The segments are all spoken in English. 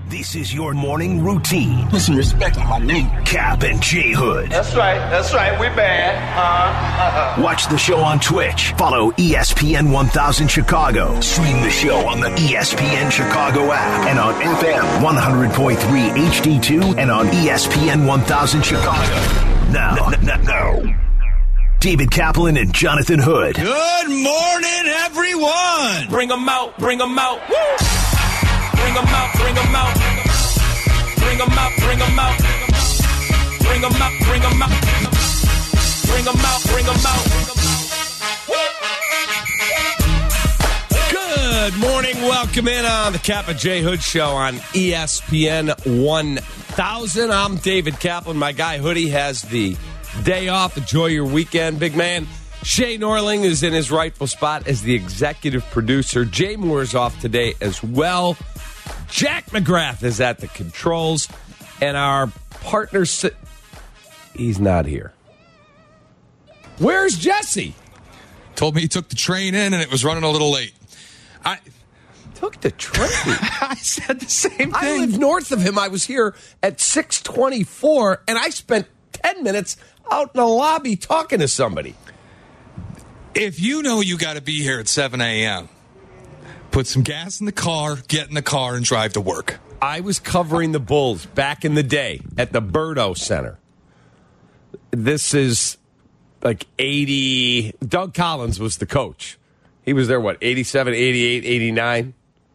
This is your morning routine. Put some respect on my name. Cap and J Hood. That's right, we bad. Watch the show on Twitch. Follow ESPN 1000 Chicago. Stream the show on the ESPN Chicago app and on FM 100.3 HD2 and on ESPN 1000 Chicago. Now, David Kaplan and Jonathan Hood. Good morning, everyone. Bring them out. Woo! Bring them out. Bring them out. Bring them out. Bring them out. Bring them out. Bring them out. Bring them out. Bring them out. Good morning. Welcome in on the Cap and J Hood Show on ESPN 1000. I'm David Kaplan. My guy Hoodie has the day off. Enjoy your weekend, big man. Shay Norling is in his rightful spot as the executive producer. Jay Moore's off today as well. Jack McGrath is at the controls. And our partner, he's not here. Where's Jesse? Told me he took the train in and it was running a little late. Took the train? I said the same thing. I live north of him. I was here at 6:24, and I spent 10 minutes out in the lobby talking to somebody. If you know you got to be here at 7 a.m., put some gas in the car, get in the car, and drive to work. I was covering the Bulls back in the day at the Birdo Center. This is like 80. Doug Collins was the coach. He was there, 87, 88, 89?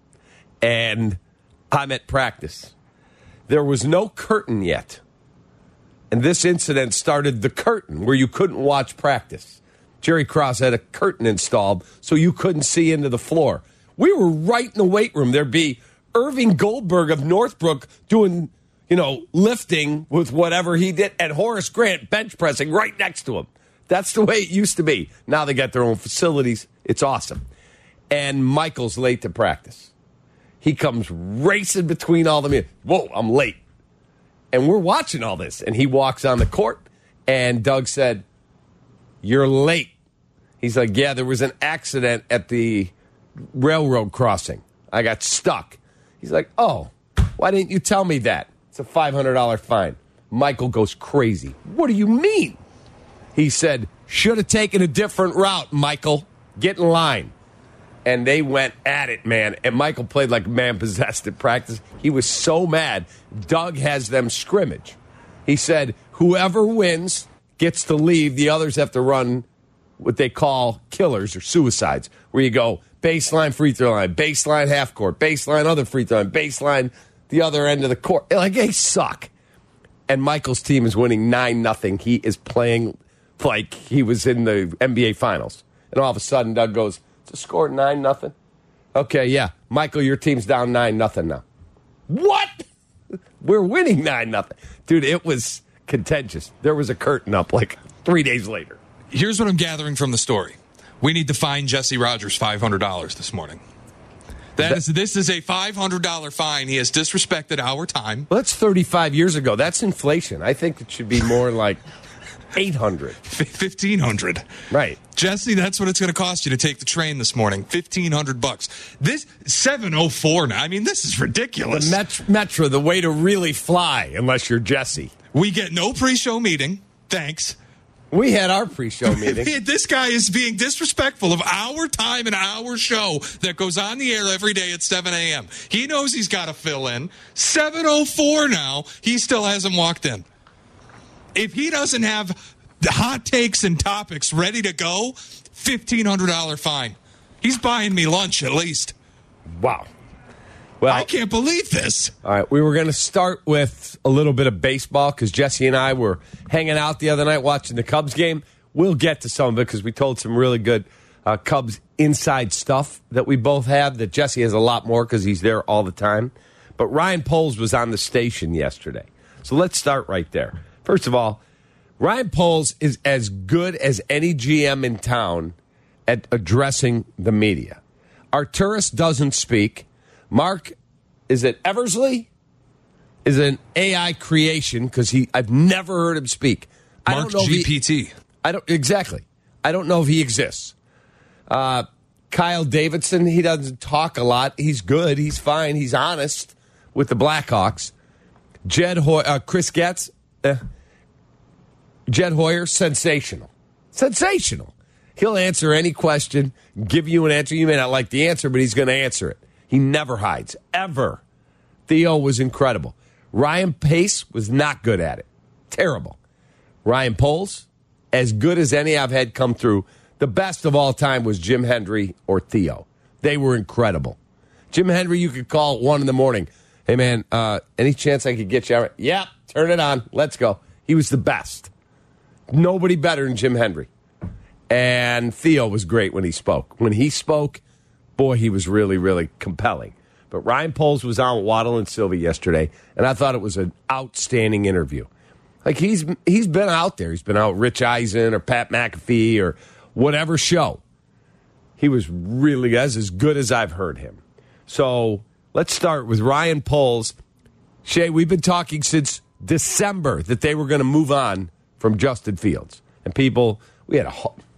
And I'm at practice. There was no curtain yet. And this incident started the curtain where you couldn't watch practice. Jerry Krause had a curtain installed so you couldn't see into the floor. We were right in the weight room. There'd be Irving Goldberg of Northbrook doing, lifting with whatever he did, and Horace Grant bench pressing right next to him. That's the way it used to be. Now they got their own facilities. It's awesome. And Michael's late to practice. He comes racing between all the men. Whoa, I'm late. And we're watching all this. And he walks on the court, and Doug said, "You're late." He's like, "Yeah, there was an accident at the railroad crossing. I got stuck." He's like, "Oh, why didn't you tell me that? It's a $500 fine." Michael goes crazy. "What do you mean?" He said, "Should have taken a different route, Michael. Get in line." And they went at it, man. And Michael played like man-possessed at practice. He was so mad. Doug has them scrimmage. He said, whoever wins gets to leave. The others have to run what they call killers or suicides, where you go baseline, free throw line, baseline, half court, baseline, other free throw line, baseline, the other end of the court. Like, they suck. And Michael's team is winning 9-0. He is playing like he was in the NBA Finals. And all of a sudden, Doug goes, "It's a score 9-0. Okay, yeah. Michael, your team's down 9-0 now." What? We're winning 9-0. Dude, it was contentious. There was a curtain up like 3 days later. Here's what I'm gathering from the story. We need to fine Jesse Rogers $500 this morning. This is a $500 fine. He has disrespected our time. Well, that's 35 years ago. That's inflation. I think it should be more like 800. 1,500. Right. Jesse, that's what it's going to cost you to take the train this morning. $1,500. This 7:04 now. I mean, this is ridiculous. The Metro, the way to really fly, unless you're Jesse. We get no pre-show meeting. Thanks. We had our pre-show meeting. This guy is being disrespectful of our time and our show that goes on the air every day at 7 a.m. He knows he's got to fill in. 7:04 now. He still hasn't walked in. If he doesn't have the hot takes and topics ready to go, $1,500 fine. He's buying me lunch at least. Wow. Well, I can't believe this. All right, we were going to start with a little bit of baseball because Jesse and I were hanging out the other night watching the Cubs game. We'll get to some of it because we told some really good Cubs inside stuff that we both have that Jesse has a lot more because he's there all the time. But Ryan Poles was on the station yesterday. So let's start right there. First of all, Ryan Poles is as good as any GM in town at addressing the media. Arturis doesn't speak. Mark, is it Eversley? Is it an AI creation? Because I've never heard him speak. Mark I don't know GPT. Exactly. I don't know if he exists. Kyle Davidson, he doesn't talk a lot. He's good. He's fine. He's honest. with the Blackhawks. Chris Getz, Jed Hoyer, sensational. Sensational. He'll answer any question, give you an answer. You may not like the answer, but he's going to answer it. He never hides, ever. Theo was incredible. Ryan Pace was not good at it. Terrible. Ryan Poles, as good as any I've had come through. The best of all time was Jim Hendry or Theo. They were incredible. Jim Hendry, you could call at 1 a.m. Hey, man, any chance I could get you out? Yeah, turn it on. Let's go. He was the best. Nobody better than Jim Hendry. And Theo was great when he spoke. When he spoke, boy, he was really, really compelling. But Ryan Poles was on Waddle and Sylvie yesterday, and I thought it was an outstanding interview. Like, he's been out there. He's been out with Rich Eisen or Pat McAfee or whatever show. He was really as good as I've heard him. So let's start with Ryan Poles. Shay, we've been talking since December that they were going to move on from Justin Fields. And people, we had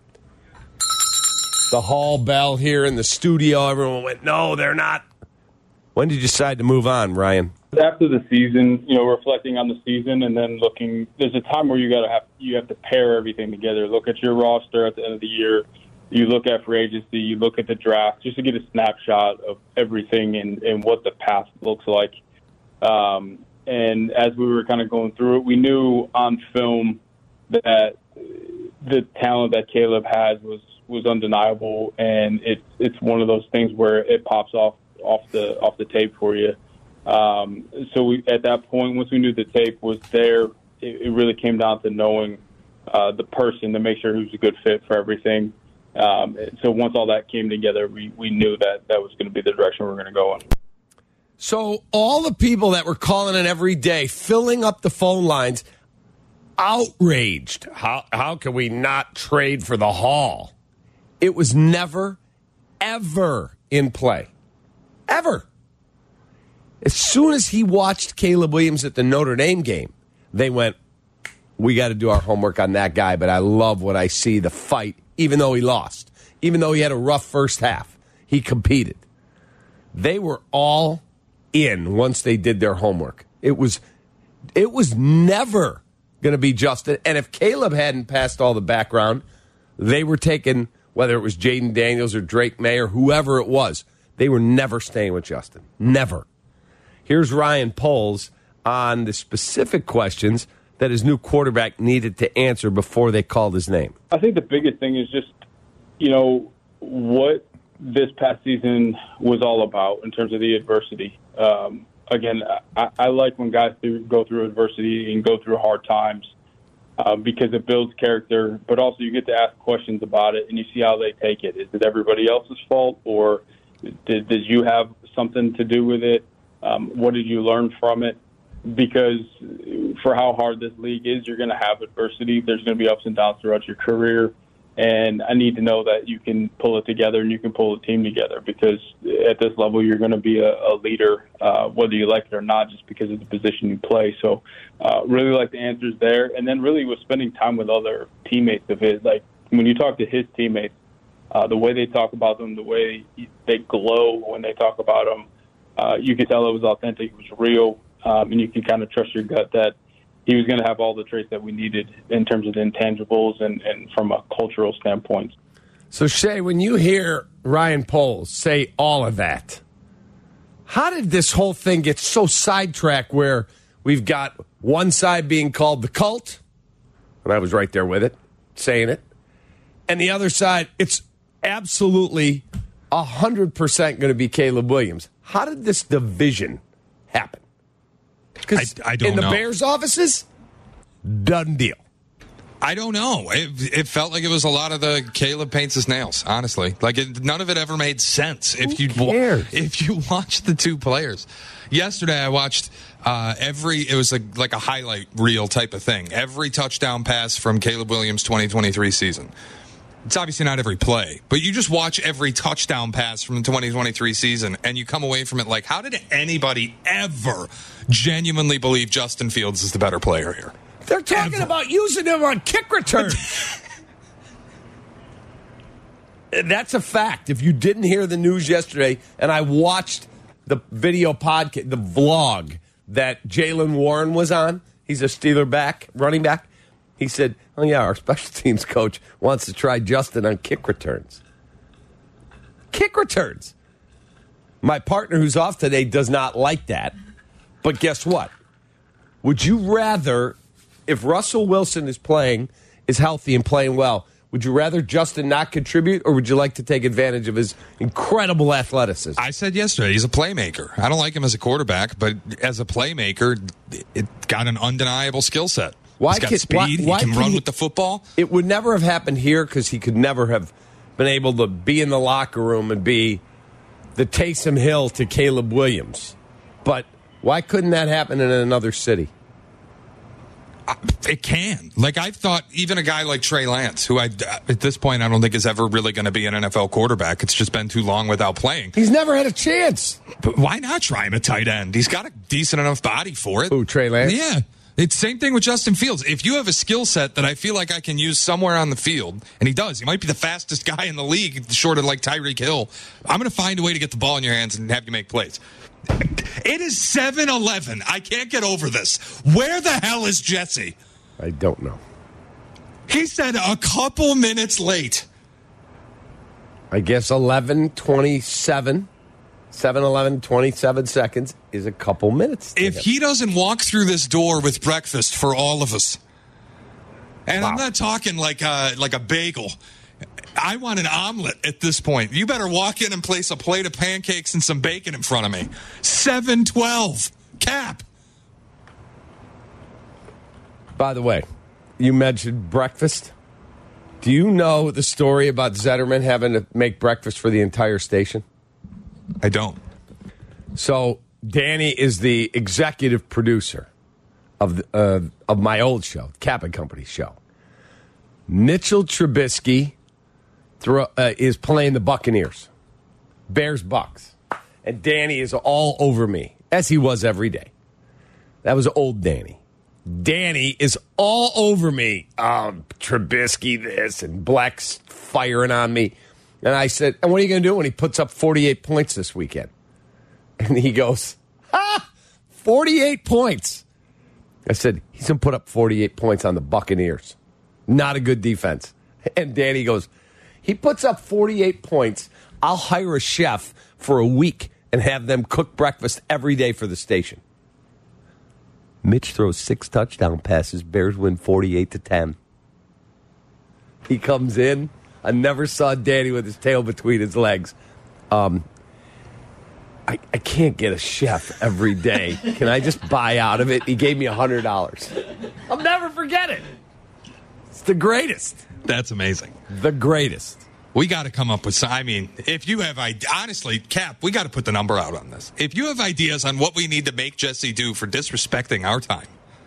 the hall bell here in the studio. Everyone went, no, they're not. When did you decide to move on, Ryan? After the season, reflecting on the season and then looking, there's a time where you have to pair everything together. Look at your roster at the end of the year. You look at free agency, you look at the draft, just to get a snapshot of everything and what the path looks like. And as we were kind of going through it, we knew on film that the talent that Caleb has was undeniable, and it's one of those things where it pops off the tape for you. So we, at that point, once we knew the tape was there, it really came down to knowing the person to make sure he was a good fit for everything. So once all that came together, we knew that was going to be the direction we were going to go in. So all the people that were calling in every day, filling up the phone lines, outraged. How can we not trade for the Hall? It was never, ever in play. Ever. As soon as he watched Caleb Williams at the Notre Dame game, they went, we got to do our homework on that guy, but I love what I see, the fight, even though he lost. Even though he had a rough first half, he competed. They were all in once they did their homework. It was never going to be Justin. And if Caleb hadn't passed all the background, they were taking, whether it was Jaden Daniels or Drake May or whoever it was, they were never staying with Justin. Never. Here's Ryan Poles on the specific questions that his new quarterback needed to answer before they called his name. I think the biggest thing is just, what this past season was all about in terms of the adversity. Again, I like when guys go through adversity and go through hard times because it builds character, but also you get to ask questions about it and you see how they take it. Is it everybody else's fault, or did you have something to do with it? What did you learn from it? Because for how hard this league is, you're going to have adversity. There's going to be ups and downs throughout your career. And I need to know that you can pull it together and you can pull a team together, because at this level, you're going to be a leader, whether you like it or not, just because of the position you play. So really like the answers there. And then really was spending time with other teammates of his. Like when you talk to his teammates, the way they talk about them, the way they glow when they talk about them, you could tell it was authentic, it was real, and you can kind of trust your gut that he was going to have all the traits that we needed in terms of the intangibles and from a cultural standpoint. So, Shay, when you hear Ryan Poles say all of that, how did this whole thing get so sidetracked where we've got one side being called the cult, and I was right there with it, saying it, and the other side, it's absolutely 100% going to be Caleb Williams. How did this division happen? Because I don't in the know. Bears' offices, done deal. I don't know. It felt like it was a lot of the Caleb paints his nails, honestly. Like none of it ever made sense. If you watch the two players. Yesterday I watched it was like a highlight reel type of thing. Every touchdown pass from Caleb Williams' 2023 season. It's obviously not every play, but you just watch every touchdown pass from the 2023 season, and you come away from it like, how did anybody ever genuinely believe Justin Fields is the better player here? They're talking about using him on kick returns. That's a fact. If you didn't hear the news yesterday, and I watched the video podcast, the vlog that Jaylen Warren was on. He's a Steeler running back. He said, oh, yeah, our special teams coach wants to try Justin on kick returns. Kick returns. My partner who's off today does not like that. But guess what? Would you rather, if Russell Wilson is healthy and playing well, would you rather Justin not contribute, or would you like to take advantage of his incredible athleticism? I said yesterday, he's a playmaker. I don't like him as a quarterback, but as a playmaker, it got an undeniable skill set. He's got speed. He can run with the football. It would never have happened here because he could never have been able to be in the locker room and be the Taysom Hill to Caleb Williams. But why couldn't that happen in another city? It can. Like, I thought even a guy like Trey Lance, who at this point I don't think is ever really going to be an NFL quarterback. It's just been too long without playing. He's never had a chance. But why not try him at tight end? He's got a decent enough body for it. Ooh, Trey Lance? Yeah. It's the same thing with Justin Fields. If you have a skill set that I feel like I can use somewhere on the field, and he does, he might be the fastest guy in the league, short of like Tyreek Hill, I'm going to find a way to get the ball in your hands and have you make plays. It is 7-11. I can't get over this. Where the hell is Jesse? I don't know. He said a couple minutes late. I guess 11:27. 7:11:27 seconds is a couple minutes. If he doesn't walk through this door with breakfast for all of us, and I'm not talking like a bagel. I want an omelet at this point. You better walk in and place a plate of pancakes and some bacon in front of me. 7-12. Cap. By the way, you mentioned breakfast. Do you know the story about Zetterman having to make breakfast for the entire station? I don't. So Danny is the executive producer of my old show, Cap and Company show. Mitchell Trubisky is playing the Buccaneers, Bears-Bucks, and Danny is all over me, as he was every day. That was old Danny. Danny is all over me. Trubisky this, and Black's firing on me. And I said, and what are you going to do when he puts up 48 points this weekend? And he goes, 48 points. I said, he's going to put up 48 points on the Buccaneers. Not a good defense. And Danny goes, he puts up 48 points. I'll hire a chef for a week and have them cook breakfast every day for the station. Mitch throws 6 touchdown passes. Bears win 48-10. He comes in. I never saw Danny with his tail between his legs. I can't get a chef every day. Can I just buy out of it? He gave me $100. I'll never forget it. It's the greatest. That's amazing. The greatest. We got to come up with some. I mean, if you have honestly, Cap, we got to put the number out on this. If you have ideas on what we need to make Jesse do for disrespecting our time,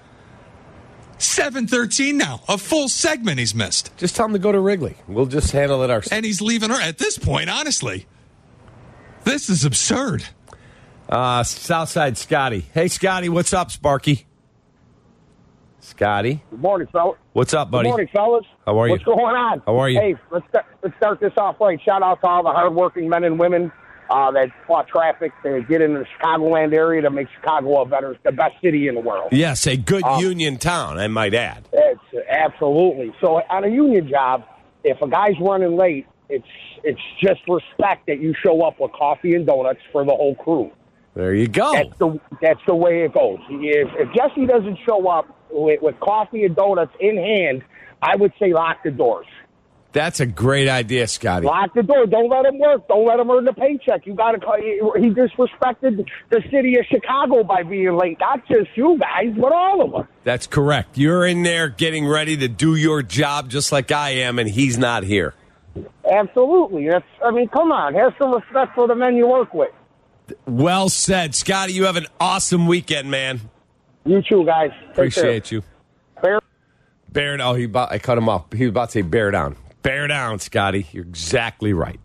7:13 now, a full segment he's missed. Just tell him to go to Wrigley. We'll just handle it ourselves. And he's leaving her at this point. Honestly, this is absurd. Southside Scotty. Hey, Scotty, what's up, Sparky? Scotty. Good morning, fellas. What's up, buddy? Good morning, fellas. How are you? What's going on? How are you? Hey, let's start this off right. Shout out to all the hardworking men and women that fought traffic to get into the Chicagoland area to make Chicago the best city in the world. Yes, a good union town, I might add. It's absolutely. So on a union job, if a guy's running late, it's just respect that you show up with coffee and donuts for the whole crew. There you go. That's the way it goes. If Jesse doesn't show up with coffee and donuts in hand, I would say lock the doors. That's a great idea, Scotty. Lock the door. Don't let him work. Don't let him earn the paycheck. You got to. He disrespected the city of Chicago by being late. Not just you guys, but all of us. That's correct. You're in there getting ready to do your job just like I am, and he's not here. Absolutely. Come on. Have some respect for the men you work with. Well said. Scotty, you have an awesome weekend, man. You too, guys. Appreciate you. Bear. I cut him off. He was about to say bear down. Bear down, Scotty. You're exactly right.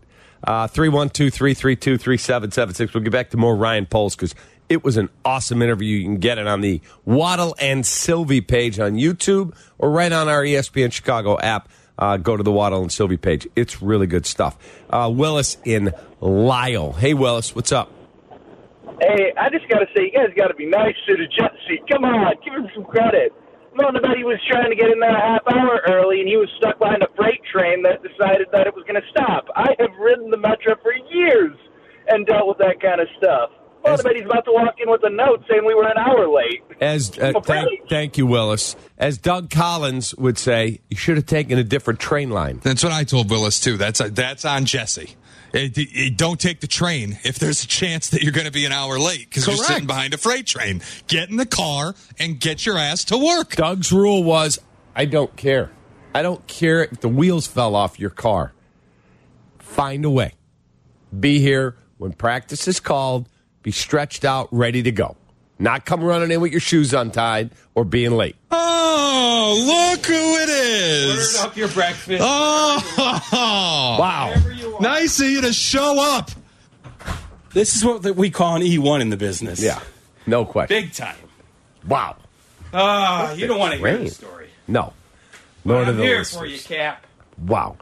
312-332-3776. We'll get back to more Ryan Poles because it was an awesome interview. You can get it on the Waddle and Sylvie page on YouTube or right on our ESPN Chicago app. Go to the Waddle and Sylvie page. It's really good stuff. Willis in Lyle. Hey, Willis, what's up? Hey, I just got to say, you guys got to be nice to the Jesse. Come on, give him some credit. Well, nobody was trying to get in there a half hour early, and he was stuck behind a freight train that decided that it was going to stop. I have ridden the Metro for years and dealt with that kind of stuff. Well, nobody's about to walk in with a note saying we were an hour late. Thank you, Willis. As Doug Collins would say, you should have taken a different train line. That's what I told Willis, too. That's on Jesse. Don't take the train if there's a chance that you're going to be an hour late because you're sitting behind a freight train. Get in the car and get your ass to work. Doug's rule was, I don't care. I don't care if the wheels fell off your car. Find a way. Be here when practice is called. Be stretched out, ready to go. Not come running in with your shoes untied or being late. Oh, look who it is. Ordered up your breakfast. Oh, wow. Nice of you to show up. This is what we call an E1 in the business. Yeah, no question. Big time. Wow. You don't want to hear the story. No. Nor do I'm the here listeners. for you, Cap. Wow.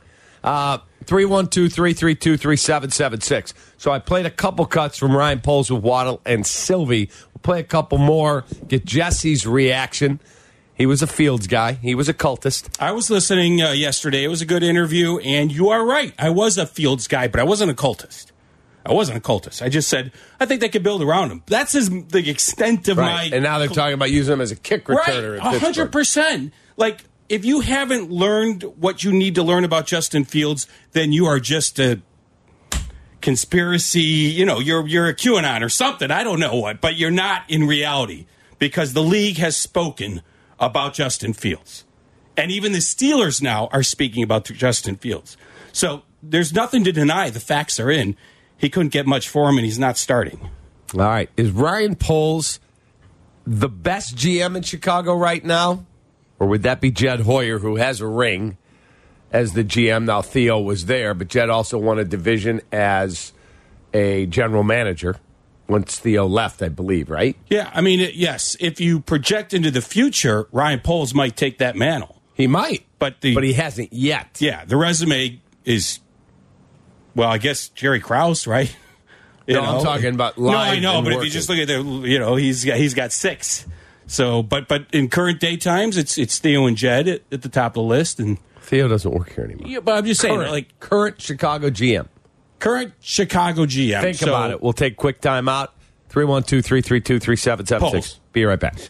312-332-3776. So I played a couple cuts from Ryan Poles with Waddle and Sylvie. We'll play a couple more, get Jesse's reaction. He was a Fields guy. He was a cultist. I was listening yesterday. It was a good interview, and you are right. I was a Fields guy, but I wasn't a cultist. I just said, I think they could build around him. That's the extent of my... And now they're talking about using him as a kick returner at Pittsburgh. 100%. Like, if you haven't learned what you need to learn about Justin Fields, then you are just a conspiracy, you're a QAnon or something. I don't know what, but you're not in reality because the league has spoken about Justin Fields. And even the Steelers now are speaking about Justin Fields. So there's nothing to deny. The facts are in. He couldn't get much for him, and he's not starting. All right. Is Ryan Poles the best GM in Chicago right now? Or would that be Jed Hoyer, who has a ring as the GM? Now, Theo was there, but Jed also won a division as a general manager once Theo left, I believe, right? Yeah, I mean, yes. If you project into the future, Ryan Poles might take that mantle. He might, but he hasn't yet. Yeah, the resume is, well, I guess Jerry Krause, right? I'm talking about live. No, I know, but working. if you just look at he's got 6. So, but in current day times, it's Theo and Jed at the top of the list, and Theo doesn't work here anymore. Yeah, but I'm just saying, current Chicago GM. Think about it. We'll take quick time out. 312-332-3776. Be right back.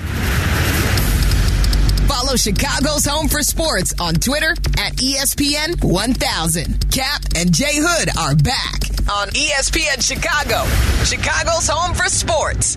Follow Chicago's Home for Sports on Twitter at ESPN1000. Cap and Jay Hood are back on ESPN Chicago, Chicago's Home for Sports.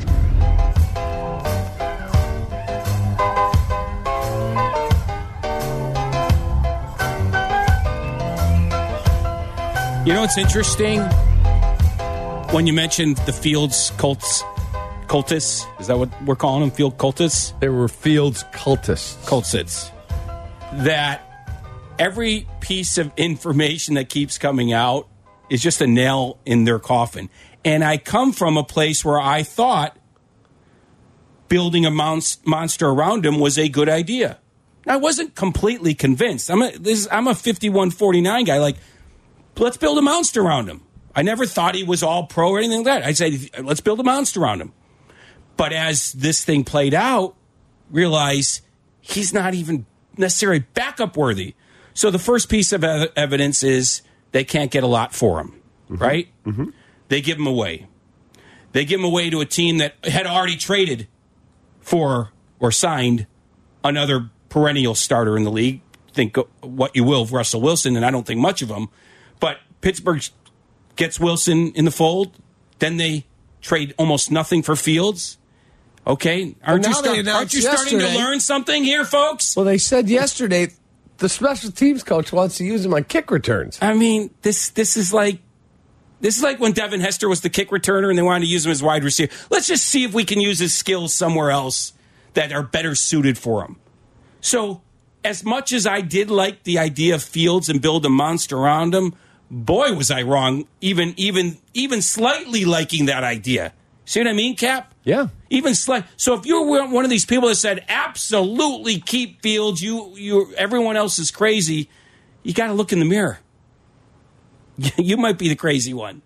You know what's interesting? When you mentioned the Fields cultists, is that what we're calling them? Field cultists? They were Fields cultists. Cultists. That every piece of information that keeps coming out is just a nail in their coffin. And I come from a place where I thought building a monster around him was a good idea. I wasn't completely convinced. I'm a 51-49 guy. Like, let's build a monster around him. I never thought he was all pro or anything like that. I said, let's build a monster around him. But as this thing played out, realize he's not even necessarily backup worthy. So the first piece of evidence is they can't get a lot for him, right? Mm-hmm. They give him away. They give him away to a team that had already traded for or signed another perennial starter in the league. Think what you will of Russell Wilson, and I don't think much of him. But Pittsburgh gets Wilson in the fold. Then they trade almost nothing for Fields. Okay, aren't you starting to learn something here, folks? Well, they said yesterday the special teams coach wants to use him on kick returns. I mean, this is like when Devin Hester was the kick returner and they wanted to use him as wide receiver. Let's just see if we can use his skills somewhere else that are better suited for him. So, as much as I did like the idea of Fields and build a monster around him, boy, was I wrong. Even slightly liking that idea. See what I mean, Cap? Yeah. Even slight. So if you were one of these people that said absolutely keep Fields, everyone else is crazy, you got to look in the mirror. You might be the crazy one.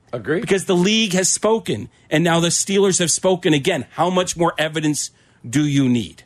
Agree. Because the league has spoken, and now the Steelers have spoken again. How much more evidence do you need?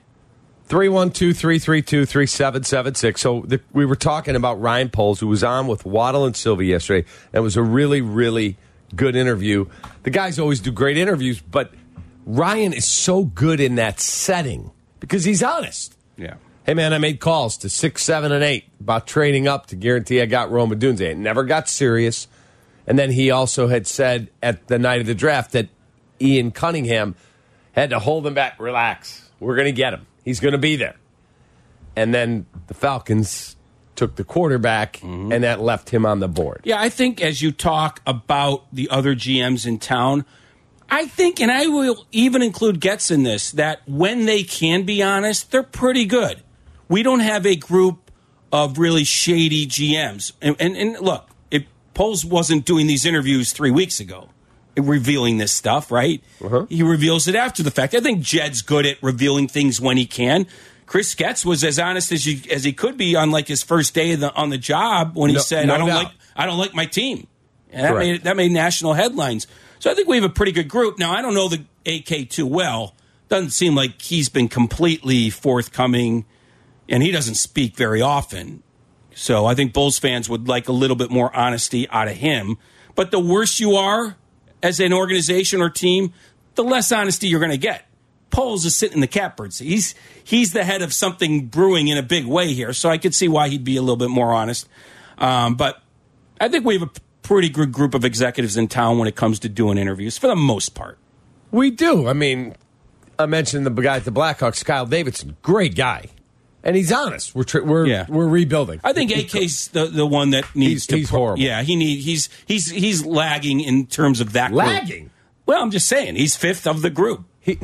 312-332-3776. So we were talking about Ryan Poles, who was on with Waddle and Sylvie yesterday. And it was a really, really good interview. The guys always do great interviews, but Ryan is so good in that setting because he's honest. Yeah. Hey, man, I made calls to 6, 7, and 8 about trading up to guarantee I got Rome Odunze. It never got serious. And then he also had said at the night of the draft that Ian Cunningham had to hold him back. Relax. We're going to get him. He's going to be there. And then the Falcons took the quarterback, and that left him on the board. Yeah, I think as you talk about the other GMs in town, I think, and I will even include Getz in this, that when they can be honest, they're pretty good. We don't have a group of really shady GMs. And look, if Poles wasn't doing these interviews 3 weeks ago, revealing this stuff, right? He reveals it after the fact. I think Jed's good at revealing things when he can. Chris Getz was as honest as he could be on like his first day on the job when he said, "I don't like my team." And that made national headlines. So I think we have a pretty good group. Now I don't know the AK too well. Doesn't seem like he's been completely forthcoming, and he doesn't speak very often. So I think Bulls fans would like a little bit more honesty out of him. But the worse you are as an organization or team, the less honesty you're going to get. Poles is sitting in the catbird seat. He's the head of something brewing in a big way here, so I could see why he'd be a little bit more honest. But I think we have a pretty good group of executives in town when it comes to doing interviews, for the most part. We do. I mean, I mentioned the guy at the Blackhawks, Kyle Davidson. Great guy. And he's honest. We're rebuilding. I think AK's the one that needs to. He's horrible. Yeah, he's lagging in terms of that. Lagging. Group. Well, I'm just saying he's fifth of the group. He's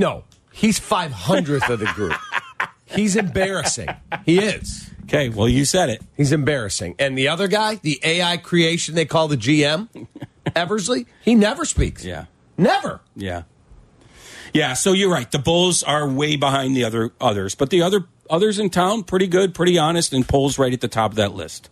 500th of the group. He's embarrassing. He is. Okay, well, you said it. He's embarrassing. And the other guy, the AI creation they call the GM, Eversley, he never speaks. Yeah, never. Yeah. So you're right. The Bulls are way behind the others, but the others in town, pretty good, pretty honest, and Poles right at the top of that list.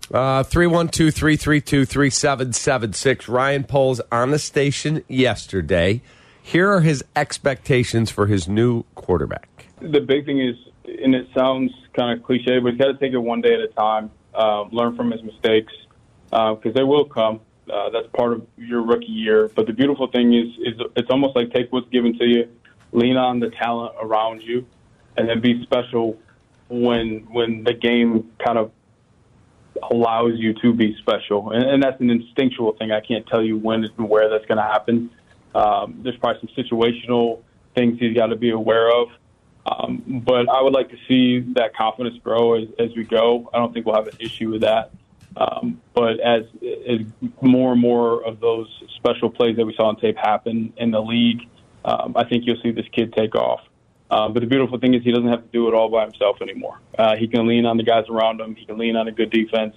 312-332-3776. Ryan Poles on the station yesterday. Here are his expectations for his new quarterback. The big thing is, and it sounds kind of cliche, but he's got to take it one day at a time, learn from his mistakes, because they will come. That's part of your rookie year. But the beautiful thing is it's almost like take what's given to you, lean on the talent around you, and then be special when the game kind of allows you to be special. And that's an instinctual thing. I can't tell you when and where that's going to happen. There's probably some situational things he's got to be aware of. But I would like to see that confidence grow as we go. I don't think we'll have an issue with that. But as more and more of those special plays that we saw on tape happen in the league, I think you'll see this kid take off. But the beautiful thing is he doesn't have to do it all by himself anymore. He can lean on the guys around him. He can lean on a good defense.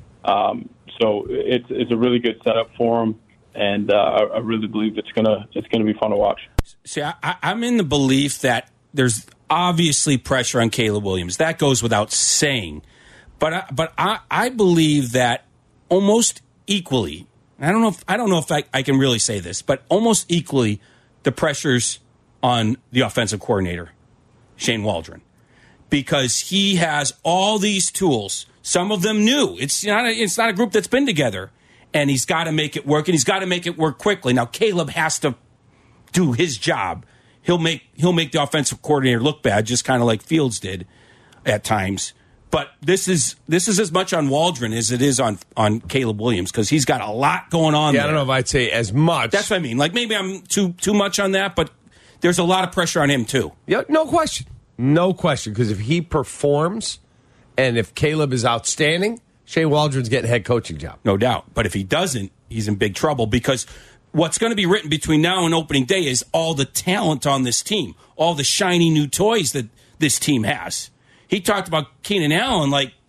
So it's a really good setup for him. And I really believe it's gonna be fun to watch. See, I'm in the belief that there's obviously pressure on Caleb Williams. That goes without saying. But I believe that almost equally. I don't know if I can really say this, but almost equally, the pressure's on the offensive coordinator, Shane Waldron, because he has all these tools. Some of them new. It's not a group that's been together. And he's got to make it work, and he's got to make it work quickly. Now, Caleb has to do his job. He'll make the offensive coordinator look bad, just kind of like Fields did at times. But this is as much on Waldron as it is on Caleb Williams, because he's got a lot going on there. I don't know if I'd say as much. That's what I mean. Like, maybe I'm too much on that, but there's a lot of pressure on him, too. Yeah, no question. No question, because if he performs and if Caleb is outstanding, Shane Waldron's getting a head coaching job. No doubt. But if he doesn't, he's in big trouble, because what's going to be written between now and opening day is all the talent on this team, all the shiny new toys that this team has. He talked about Keenan Allen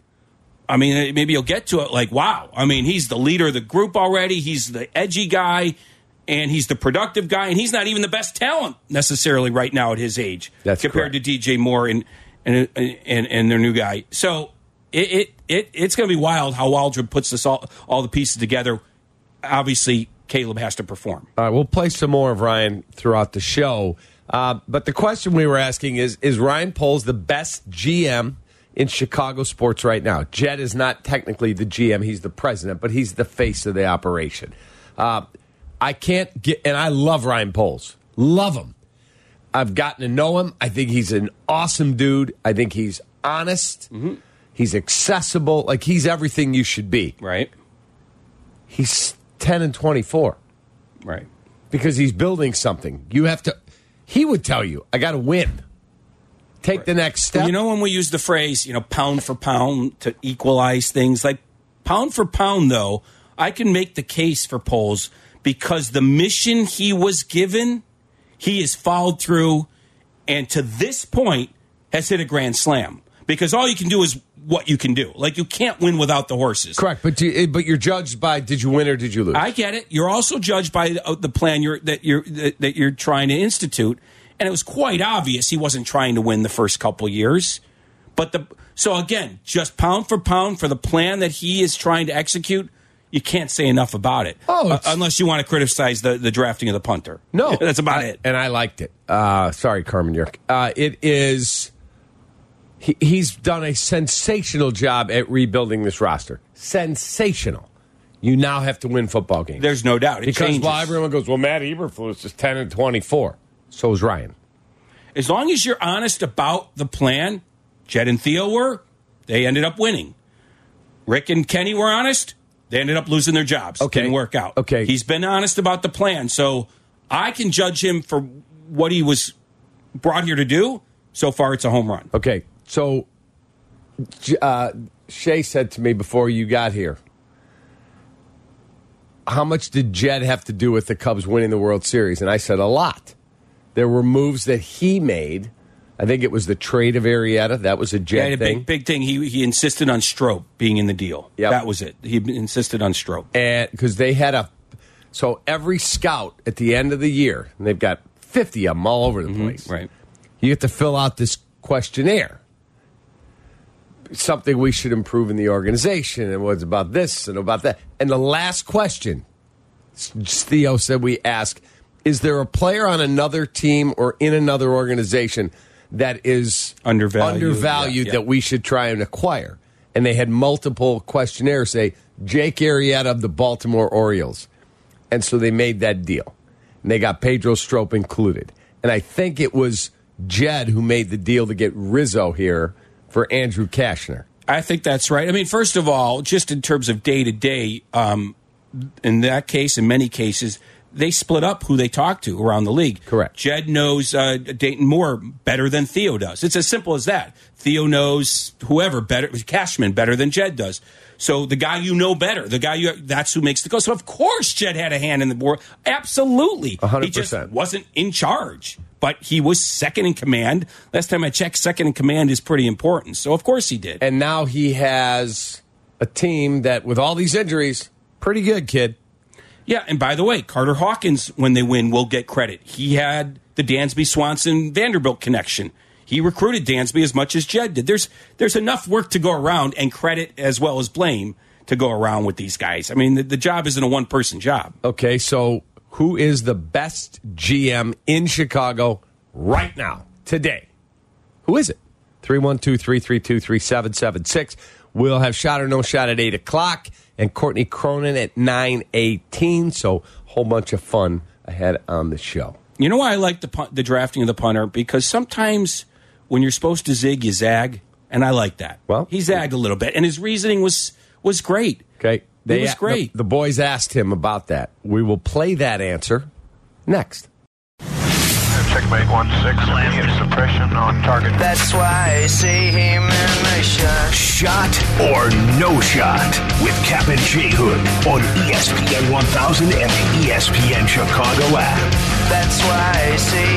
maybe he'll get to it wow. He's the leader of the group already. He's the edgy guy, and he's the productive guy, and he's not even the best talent necessarily right now at his age. That's compared correct. to DJ Moore and their new guy. So it's going to be wild how Waldron puts this all the pieces together. Obviously, Caleb has to perform. All right, we'll play some more of Ryan throughout the show. But the question we were asking is Ryan Poles the best GM in Chicago sports right now? Jed is not technically the GM. He's the president, but he's the face of the operation. I can't get, and I love Ryan Poles. Love him. I've gotten to know him. I think he's an awesome dude. I think he's honest. Mm-hmm. He's accessible. Like, he's everything you should be. Right. He's 10-24. Right. Because he's building something. You have to, he would tell you, I got to win. Take the next step. Well, you know, when we use the phrase, pound for pound to equalize things, like pound for pound, though, I can make the case for Poles because the mission he was given, he has followed through, and to this point has hit a grand slam. Because all you can do is what you can do. Like, you can't win without the horses. Correct, but you're judged by did you win or did you lose? I get it. You're also judged by the plan that you're trying to institute, and it was quite obvious he wasn't trying to win the first couple years. So again, just pound for pound for the plan that he is trying to execute. You can't say enough about it, unless you want to criticize the drafting of the punter. No, that's about it. And I liked it. Sorry, Carmen York. It is. He's done a sensational job at rebuilding this roster. Sensational. You now have to win football games. There's no doubt. Because while everyone goes, well, Matt Eberflus is 10-24. So is Ryan. As long as you're honest about the plan, Jed and Theo were. They ended up winning. Rick and Kenny were honest. They ended up losing their jobs. Okay. Didn't work out. Okay. He's been honest about the plan. So I can judge him for what he was brought here to do. So far, it's a home run. Okay. So Shay said to me before you got here, how much did Jed have to do with the Cubs winning the World Series? And I said a lot. There were moves that he made. I think it was the trade of Arrieta. That was a Jed thing. Big thing. He insisted on Strop being in the deal. Yep. That was it. He insisted on Strop. And because they had so every scout at the end of the year, and they've got 50 of them all over the place. Right. You have to fill out this questionnaire. Something we should improve in the organization, and what's about this and about that. And the last question, Theo said we ask, is there a player on another team or in another organization that is undervalued that we should try and acquire? And they had multiple questionnaires say, Jake Arrieta of the Baltimore Orioles. And so they made that deal. And they got Pedro Strop included. And I think it was Jed who made the deal to get Rizzo here for Andrew Kashner. I think that's right. I mean, first of all, just in terms of day-to-day, in that case, in many cases, they split up who they talk to around the league. Correct. Jed knows Dayton Moore better than Theo does. It's as simple as that. Theo knows whoever better, Cashman better than Jed does. So the guy you know better, that's who makes the call. So of course Jed had a hand in the board. Absolutely. 100%. He just wasn't in charge, but he was second in command. Last time I checked, second in command is pretty important. So of course he did. And now he has a team that, with all these injuries, pretty good, kid. Yeah, and by the way, Carter Hawkins, when they win, will get credit. He had the Dansby, Swanson, Vanderbilt connection. He recruited Dansby as much as Jed did. There's enough work to go around, and credit as well as blame to go around with these guys. I mean, the job isn't a one-person job. Okay, so who is the best GM in Chicago right now, today? Who is it? 312-332-3776. We'll have Shot or No Shot at 8 o'clock, and Courtney Cronin at 9:18. So a whole bunch of fun ahead on the show. You know why I like the drafting of the punter? Because sometimes when you're supposed to zig, you zag, and I like that. Well, he zagged a little bit, and his reasoning was great. Okay, it was great. The boys asked him about that. We will play that answer next. Checkmate 1-6, immediate suppression on target. That's why I see him in the shot. Shot or no shot with Cap and J Hood on ESPN 1000 and the ESPN Chicago app. That's why I see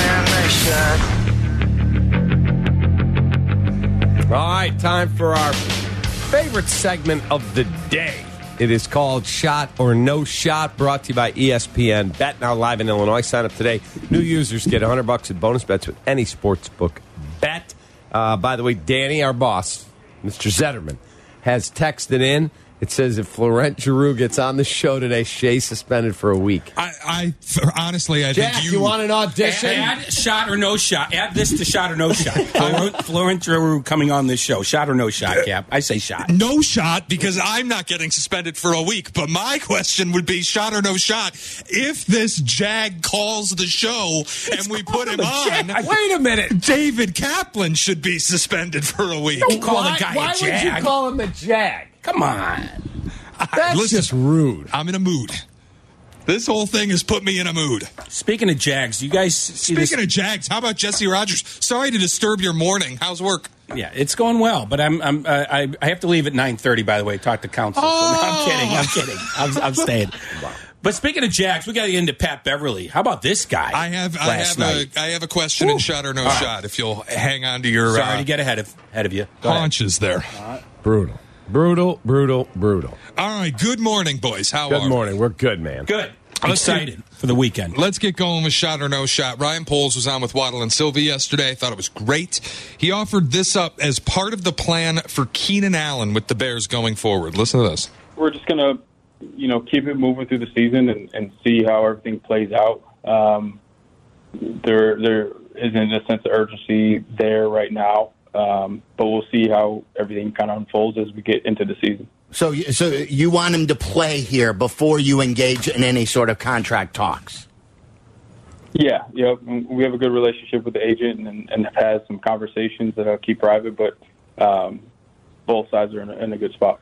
him in the shot. All right, time for our favorite segment of the day. It is called Shot or No Shot, brought to you by ESPN Bet, now live in Illinois. Sign up today. New users get $100 in bonus bets with any sportsbook bet. By the way, Danny, our boss, Mr. Zetterman, has texted in It says if Florent Giroux gets on the show today, Shea suspended for a week. Honestly, I Jack, think you want an audition? Add shot or no shot. Add this to shot or no shot. Florent Giroux coming on this show. Shot or no shot, Cap? I say shot. No shot, because I'm not getting suspended for a week. But my question would be shot or no shot. If this Jag calls the show and we put him on, wait a minute. David Kaplan should be suspended for a week. Don't call the guy Why a Jag. would you call him a Jag? Come on. That's just rude. I'm in a mood. This whole thing has put me in a mood. Speaking of Jags, you guys see Speaking of Jags, how about Jesse Rogers? Sorry to disturb your morning. How's work? Yeah, it's going well, but I have to leave at 9:30. By the way, talk to counsel. Oh. So, no, I'm kidding. I'm staying. But speaking of Jags, we got to get into Pat Beverly. How about this guy? I have a question in shot or no shot. If you'll hang on to your sorry to get ahead of you. haunches there. Brutal. All right. Good morning, boys. How are Good morning. We're good, man. Good. I'm excited for the weekend. Let's get going with shot or no shot. Ryan Poles was on with Waddle and Sylvie yesterday. I thought it was great. He offered this up as part of the plan for Keenan Allen with the Bears going forward. Listen to this. We're just going to, keep it moving through the season and see how everything plays out. There isn't a sense of urgency there right now, but we'll see how everything kind of unfolds as we get into the season. So you want him to play here before you engage in any sort of contract talks? Yeah. We have a good relationship with the agent and have had some conversations that I'll keep private, but both sides are in a good spot.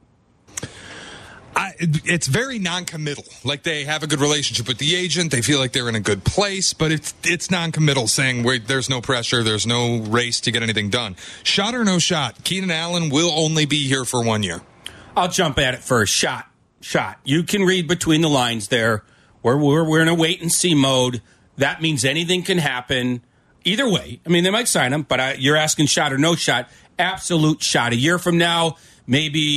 It's very non-committal. Like, they have a good relationship with the agent. They feel like they're in a good place, but it's non-committal, saying there's no pressure, there's no race to get anything done. Shot or no shot, Keenan Allen will only be here for 1 year. I'll jump at it first. Shot. You can read between the lines there. We're in a wait-and-see mode. That means anything can happen. Either way. I mean, they might sign him, but you're asking shot or no shot. Absolute shot. A year from now, maybe...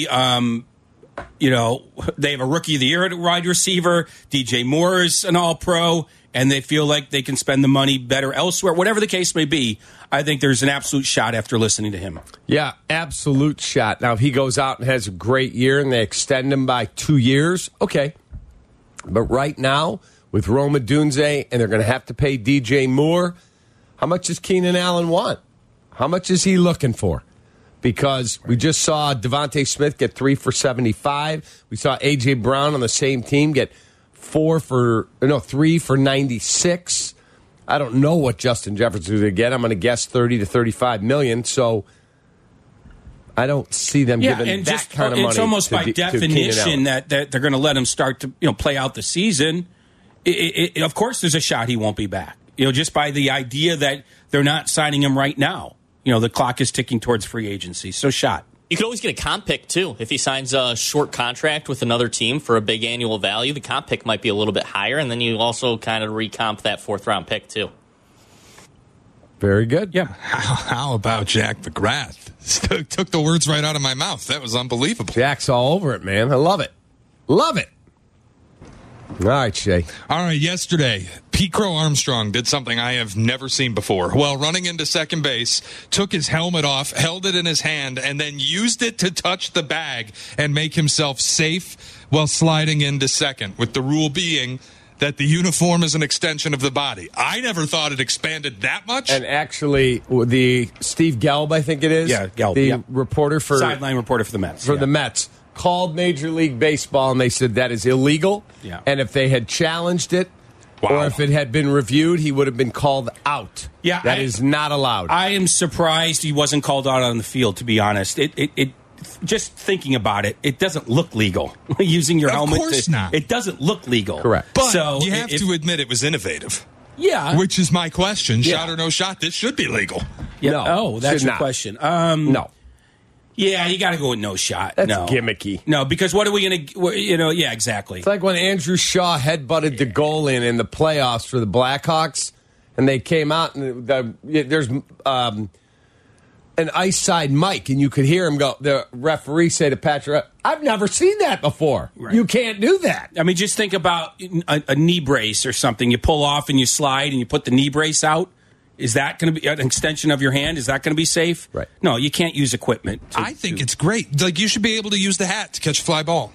they have a Rookie of the Year at wide receiver. DJ Moore is an All-Pro, and they feel like they can spend the money better elsewhere. Whatever the case may be, I think there's an absolute shot after listening to him. Yeah, absolute shot. Now, if he goes out and has a great year and they extend him by 2 years, okay. But right now, with Roma Dunze, and they're going to have to pay DJ Moore, how much does Keenan Allen want? How much is he looking for? Because we just saw Devontae Smith get 3 for 75. We saw A.J. Brown on the same team get 3 for 96. I don't know what Justin Jefferson is going to get. I'm going to guess 30 to 35 million. So I don't see them giving that kind of money. It's almost by definition that they're going to let him start to play out the season. Of course, there's a shot he won't be back. Just by the idea that they're not signing him right now. The clock is ticking towards free agency. So shot. You could always get a comp pick, too. If he signs a short contract with another team for a big annual value, the comp pick might be a little bit higher, and then you also kind of recomp that fourth-round pick, too. Very good. Yeah. How about Jack McGrath? Took the words right out of my mouth. That was unbelievable. Jack's all over it, man. I love it. Love it. All right, Shay. All right, yesterday, Pete Crow Armstrong did something I have never seen before. While running into second base, took his helmet off, held it in his hand, and then used it to touch the bag and make himself safe while sliding into second, with the rule being that the uniform is an extension of the body. I never thought it expanded that much. And actually, the Steve Gelb, I think it is. Yeah, Gelb. The reporter for... Sideline reporter for the Mets. The Mets. Called Major League Baseball, and they said that is illegal. Yeah. And if they had challenged it, or if it had been reviewed, he would have been called out. Yeah, that is not allowed. I am surprised he wasn't called out on the field, to be honest. It just thinking about it, it doesn't look legal. Using your helmet. Of course not. It doesn't look legal. Correct. But so you have to admit it was innovative. Yeah. Which is my question. Shot or no shot, this should be legal. Yeah. No, oh, that's your not. question. No. Yeah, you got to go with no shot. That's no. gimmicky. No, because what are we going to, yeah, exactly. It's like when Andrew Shaw headbutted the goal in the playoffs for the Blackhawks, and they came out, and there's an ice side mic, and you could hear him go, the referee say to Patrick, I've never seen that before. Right. You can't do that. I mean, just think about a knee brace or something. You pull off and you slide and you put the knee brace out. Is that going to be an extension of your hand? Is that going to be safe? Right. No, you can't use equipment. I think it's great. Like, you should be able to use the hat to catch a fly ball.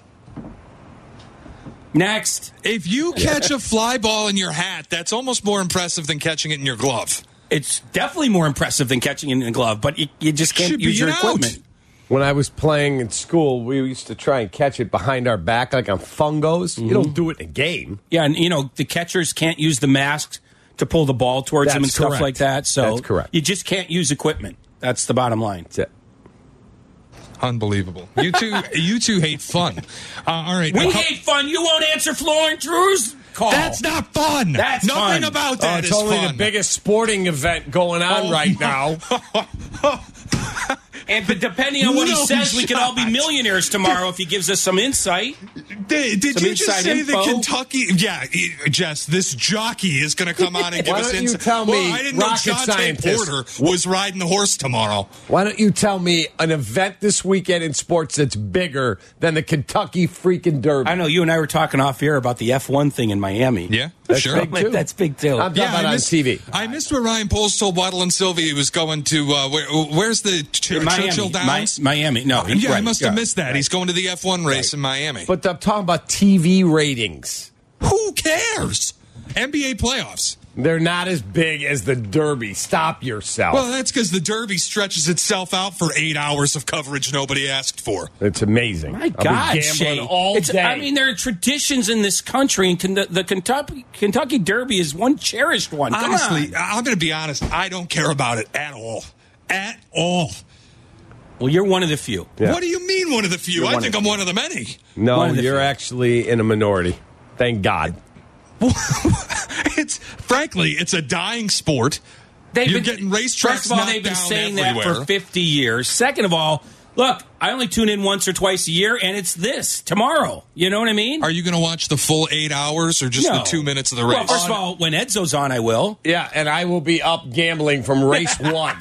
Next. If you catch a fly ball in your hat, that's almost more impressive than catching it in your glove. It's definitely more impressive than catching it in a glove, but you just can't use your equipment. When I was playing in school, we used to try and catch it behind our back, like on fungos. You don't do it in a game. Yeah, and the catchers can't use the mask to pull the ball towards them and stuff like that. So that's correct. You just can't use equipment. That's the bottom line. That's it. Unbelievable. You two hate fun. All right. We hate fun. You won't answer Floor and Drew's call. That's not fun. That's nothing fun. about that. It's only fun. the biggest sporting event going on right now. But depending on what he says, we could all be millionaires tomorrow if he gives us some insight. Did you just say that Kentucky? Yeah, Jess, this jockey is going to come on and give us insight. Tell me, I didn't know Jonte Porter was riding the horse tomorrow. Why don't you tell me an event this weekend in sports that's bigger than the Kentucky freaking Derby? I know you and I were talking off air about the F1 thing in Miami. Yeah, that's sure. Big too. That's big too. I'm talking about on TV. I missed where Ryan Poles told Waddle and Sylvie he was going to. Where's the Churchill Downs? Miami. No, I must have missed that. Right. He's going to the F1 race in Miami. But I'm talking about TV ratings. Who cares? NBA playoffs. They're not as big as the Derby. Stop yourself. Well, that's because the Derby stretches itself out for 8 hours of coverage nobody asked for. It's amazing. My God, Shay. All day. I mean, there are traditions in this country, and the Kentucky Derby is one cherished one. Honestly, I'm going to be honest. I don't care about it at all. At all. Well, you're one of the few. Yeah. What do you mean one of the few? I think I'm one of the many. No, you're actually in a minority. Thank God. Frankly, it's a dying sport. You're getting racetracks. First of all, they've been saying that for 50 years. Second of all, look, I only tune in once or twice a year, and it's tomorrow. You know what I mean? Are you going to watch the full 8 hours or just the 2 minutes of the race? Well, first of all, when Edzo's on, I will. Yeah, and I will be up gambling from race 1.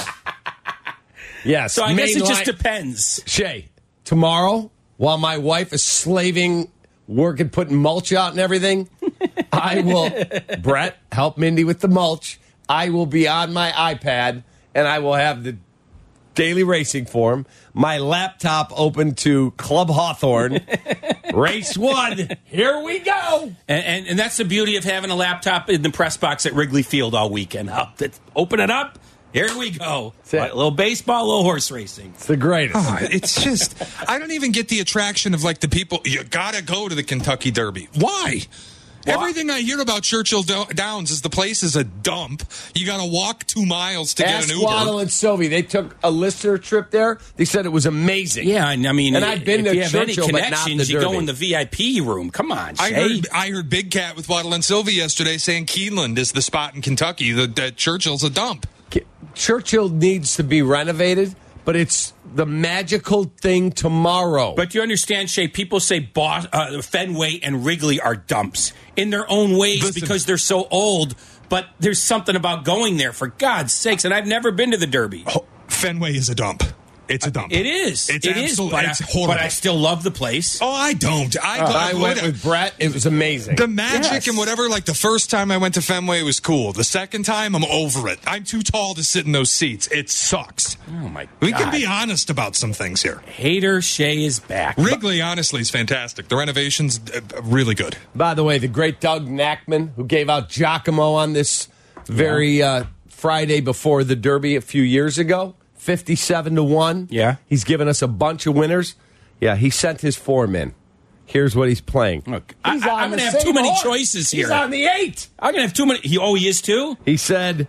Yes. So I guess it just depends. Shay, tomorrow, while my wife is slaving, working, putting mulch out and everything, I will, Brett, help Mindy with the mulch. I will be on my iPad, and I will have the daily racing form, my laptop open to Club Hawthorne, race 1, here we go. And that's the beauty of having a laptop in the press box at Wrigley Field all weekend. Open it up. Here we go. A little baseball, a little horse racing. It's the greatest. Oh, it's just, I don't even get the attraction of the people, you got to go to the Kentucky Derby. Why? Everything I hear about Churchill Downs is the place is a dump. You got to walk 2 miles to get an Uber. Waddle and Sylvie. They took a listener trip there. They said it was amazing. Yeah, I mean, and I've been to Churchill, but not the Derby. You go in the VIP room. Come on, Shay. I heard Big Cat with Waddle and Sylvie yesterday saying Keeneland is the spot in Kentucky that Churchill's a dump. Churchill needs to be renovated, but it's the magical thing tomorrow. But you understand, Shay, people say Fenway and Wrigley are dumps in their own ways because they're so old, but there's something about going there, for God's sakes, and I've never been to the Derby. Fenway is a dump. It's a dump. It is. It's horrible. But I still love the place. Oh, I don't. I went with Brett. It was amazing. The magic and whatever, the first time I went to Fenway, it was cool. The second time, I'm over it. I'm too tall to sit in those seats. It sucks. Oh, my God. We can be honest about some things here. Hater Shay is back. Wrigley, honestly, is fantastic. The renovation's really good. By the way, the great Doug Nackman, who gave out Giacomo on this very Friday before the Derby a few years ago, 57-1. Yeah. He's given us a bunch of winners. Yeah, he sent his form in. Here's what he's playing. Look, I'm going to have too many choices here. He's on the 8. I'm going to have too many. He is too? He said,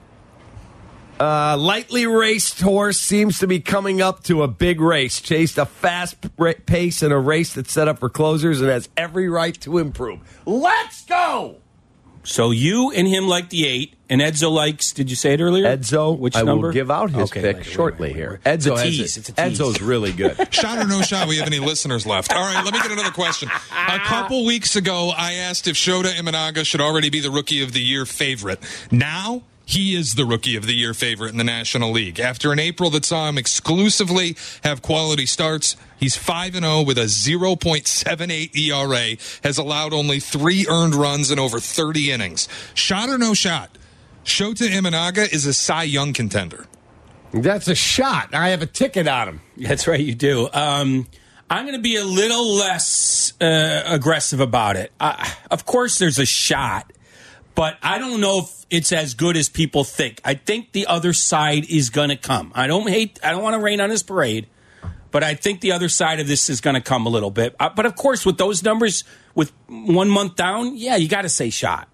lightly raced horse seems to be coming up to a big race. Chased a fast pace in a race that's set up for closers and has every right to improve. Let's go! So you and him like the 8, and Edzo likes, did you say it earlier? Edzo, which I number? will give out his pick shortly here. Edzo it's a tease. Edzo's really good. Shot or no shot, we have any listeners left. All right, let me get another question. A couple weeks ago, I asked if Shota Imanaga should already be the Rookie of the Year favorite. Now, he is the Rookie of the Year favorite in the National League. After an April that saw him exclusively have quality starts, he's 5-0 with a 0.78 ERA, has allowed only 3 earned runs in over 30 innings. Shot or no shot? Shota Imanaga is a Cy Young contender. That's a shot. I have a ticket on him. That's right, you do. I'm going to be a little less aggressive about it. Of course, there's a shot, but I don't know if it's as good as people think. I think the other side is going to come. I don't want to rain on his parade, but I think the other side of this is going to come a little bit. But of course, with those numbers, with 1 month down, yeah, you got to say shot.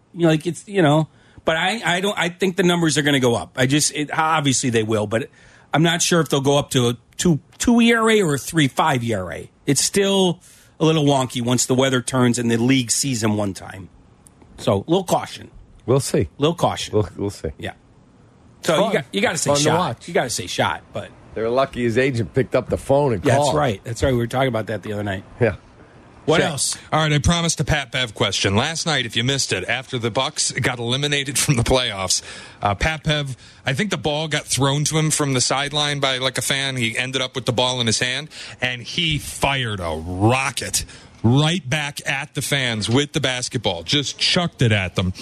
But I think the numbers are going to go up. Obviously they will, but I'm not sure if they'll go up to a 2 ERA or a 3.5 ERA. It's still a little wonky once the weather turns and the league sees him one time. So a little caution. We'll see. A little caution. We'll see. Yeah. So you got to say Fun to shot. watch. You got to say shot. But they're lucky his agent picked up the phone and called. That's right. That's right. We were talking about that the other night. Yeah. What else? All right, I promised a Pat Bev question. Last night, if you missed it, after the Bucks got eliminated from the playoffs, Pat Bev, I think the ball got thrown to him from the sideline by like a fan. He ended up with the ball in his hand, and he fired a rocket right back at the fans with the basketball. Just chucked it at them.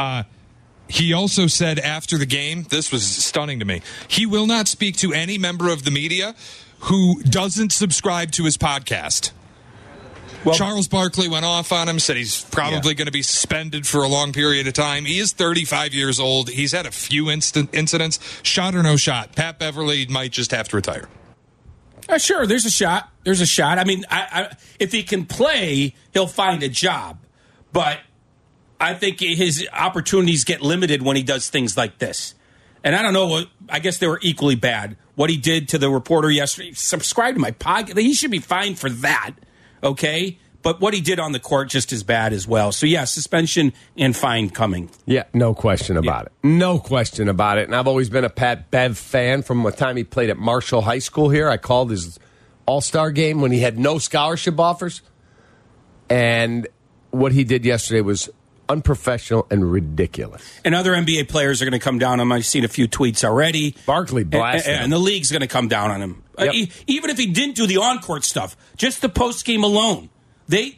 He also said after the game, this was stunning to me, he will not speak to any member of the media who doesn't subscribe to his podcast. Well, Charles Barkley went off on him, said he's probably going to be suspended for a long period of time. He is 35 years old. He's had a few incidents. Shot or no shot, Pat Beverly might just have to retire. Sure, there's a shot. There's a shot. I mean, if he can play, he'll find a job. But I think his opportunities get limited when he does things like this. And I don't know, I guess they were equally bad. What he did to the reporter yesterday, subscribe to my podcast, he should be fined for that. Okay, but what he did on the court just as bad as well. So, yeah, suspension and fine coming. Yeah, no question about it. No question about it. And I've always been a Pat Bev fan from the time he played at Marshall High School here. I called his All-Star game when he had no scholarship offers. And what he did yesterday was unprofessional and ridiculous. And other NBA players are going to come down on him. I've seen a few tweets already. Barkley blasted him. And the league's going to come down on him. Yep. Even if he didn't do the on-court stuff, just the post-game alone. They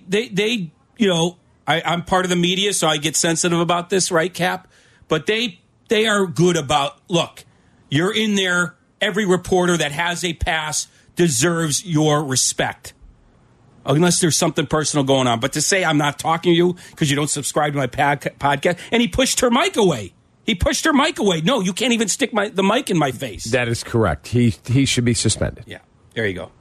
I'm part of the media, so I get sensitive about this, right, Cap? But they are good about, look, you're in there. Every reporter that has a pass deserves your respect. Unless there's something personal going on. But to say I'm not talking to you because you don't subscribe to my podcast, and he pushed her mic away. No, you can't even stick the mic in my face. That is correct. He should be suspended. Yeah, there you go.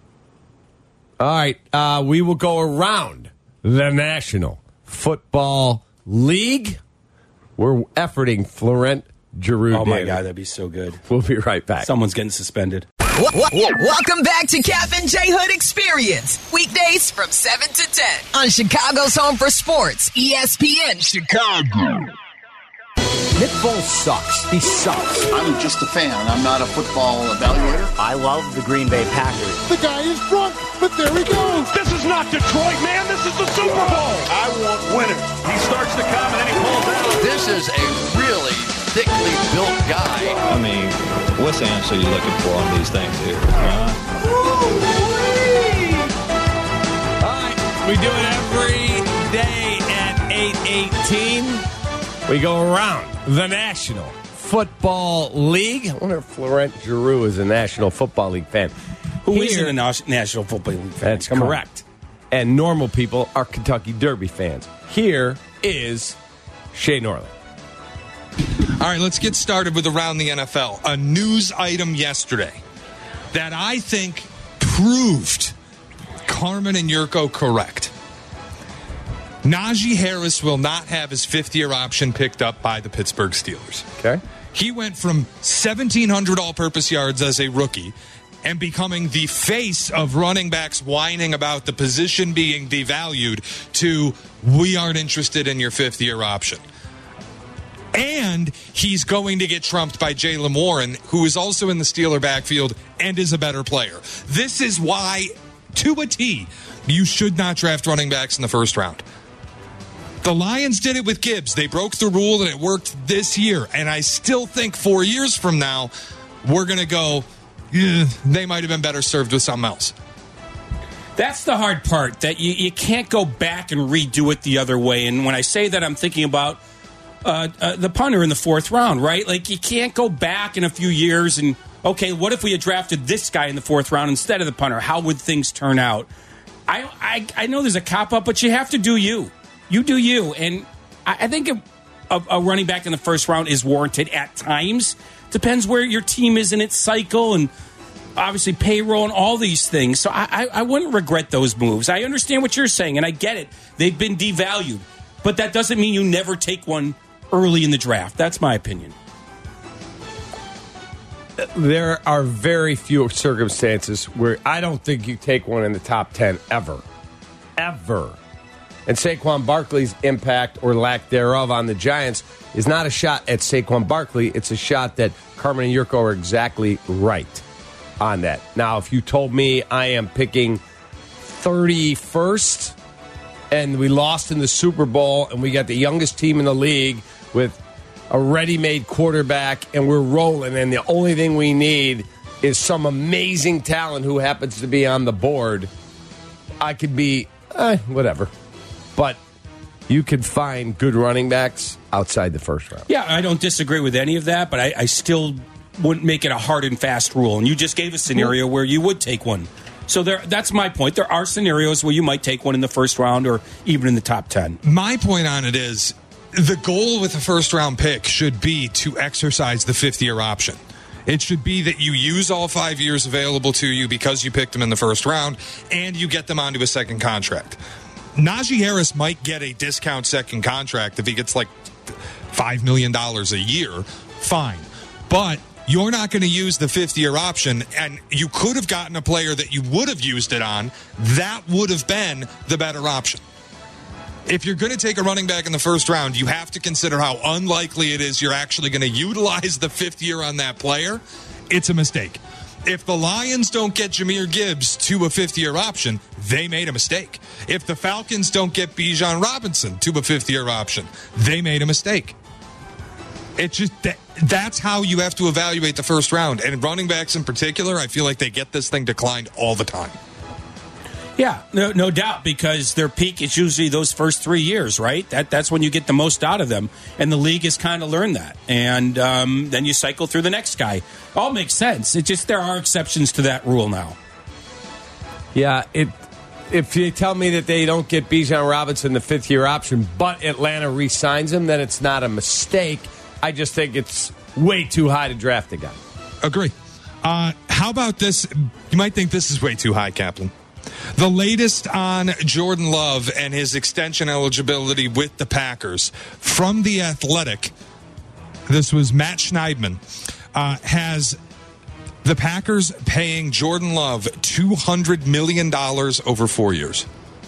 All right, we will go around the National Football League. We're efforting Florent Giroux. Oh, my God, that'd be so good. We'll be right back. Someone's getting suspended. Welcome back to Cap and J Hood Experience. Weekdays from 7 to 10 on Chicago's Home for Sports, ESPN Chicago. Nick Foles sucks. He sucks. I'm just a fan. I'm not a football evaluator. I love the Green Bay Packers. The guy is drunk, but there he goes. This is not Detroit, man. This is the Super Bowl. I want winners. He starts to come and then he pulls out. This is a really thickly built guy. I mean, what's the answer you're looking for on these things here? All right, we do it every day at 8:18. We go around the National Football League. I wonder if Florent Giroux is a National Football League fan. Who isn't a National Football League fan? That's correct. And normal people are Kentucky Derby fans. Here is Shay Norland. All right, let's get started with Around the NFL. A news item yesterday that I think proved Carmen and Yurko correct. Najee Harris will not have his fifth-year option picked up by the Pittsburgh Steelers. Okay. He went from 1,700 all-purpose yards as a rookie and becoming the face of running backs whining about the position being devalued to, we aren't interested in your fifth-year option. And he's going to get trumped by Jaylen Warren, who is also in the Steeler backfield and is a better player. This is why, to a T, you should not draft running backs in the first round. The Lions did it with Gibbs. They broke the rule, and it worked this year. And I still think 4 years from now, we're going to go, they might have been better served with something else. That's the hard part, that you can't go back and redo it the other way. And when I say that, I'm thinking about the punter in the fourth round, right? Like, you can't go back in a few years and, okay, what if we had drafted this guy in the fourth round instead of the punter? How would things turn out? I know there's a cop-up, but you have to do you. You do you. And I think a running back in the first round is warranted at times. Depends where your team is in its cycle and obviously payroll and all these things. So I wouldn't regret those moves. I understand what you're saying, and I get it. They've been devalued. But that doesn't mean you never take one early in the draft. That's my opinion. There are very few circumstances where I don't think you take one in the top 10 ever. Ever. And Saquon Barkley's impact or lack thereof on the Giants is not a shot at Saquon Barkley. It's a shot that Carmen and Yurko are exactly right on that. Now, if you told me I am picking 31st and we lost in the Super Bowl and we got the youngest team in the league with a ready-made quarterback and we're rolling and the only thing we need is some amazing talent who happens to be on the board, I could be, whatever. But you could find good running backs outside the first round. Yeah, I don't disagree with any of that, but I still wouldn't make it a hard and fast rule. And you just gave a scenario where you would take one. So that's my point. There are scenarios where you might take one in the first round or even in the top 10. My point on it is the goal with a first-round pick should be to exercise the fifth-year option. It should be that you use all 5 years available to you because you picked them in the first round, and you get them onto a second contract. Najee Harris might get a discount second contract if he gets like $5 million a year. Fine. But you're not going to use the fifth-year option, and you could have gotten a player that you would have used it on. That would have been the better option. If you're going to take a running back in the first round, you have to consider how unlikely it is you're actually going to utilize the fifth year on that player. It's a mistake. If the Lions don't get Jahmyr Gibbs to a fifth-year option, they made a mistake. If the Falcons don't get Bijan Robinson to a fifth-year option, they made a mistake. It's just that's how you have to evaluate the first round. And running backs in particular, I feel like they get this thing declined all the time. Yeah, no doubt, because their peak is usually those first 3 years, right? That's when you get the most out of them, and the league has kind of learned that. And then you cycle through the next guy. All makes sense. It just there are exceptions to that rule now. Yeah, if you tell me that they don't get Bijan Robinson the fifth-year option, but Atlanta re-signs him, then it's not a mistake. I just think it's way too high to draft a guy. Agree. How about this? You might think this is way too high, Kaplan. The latest on Jordan Love and his extension eligibility with the Packers from The Athletic, this was Matt Schneidman, has the Packers paying Jordan Love $200 million over 4 years.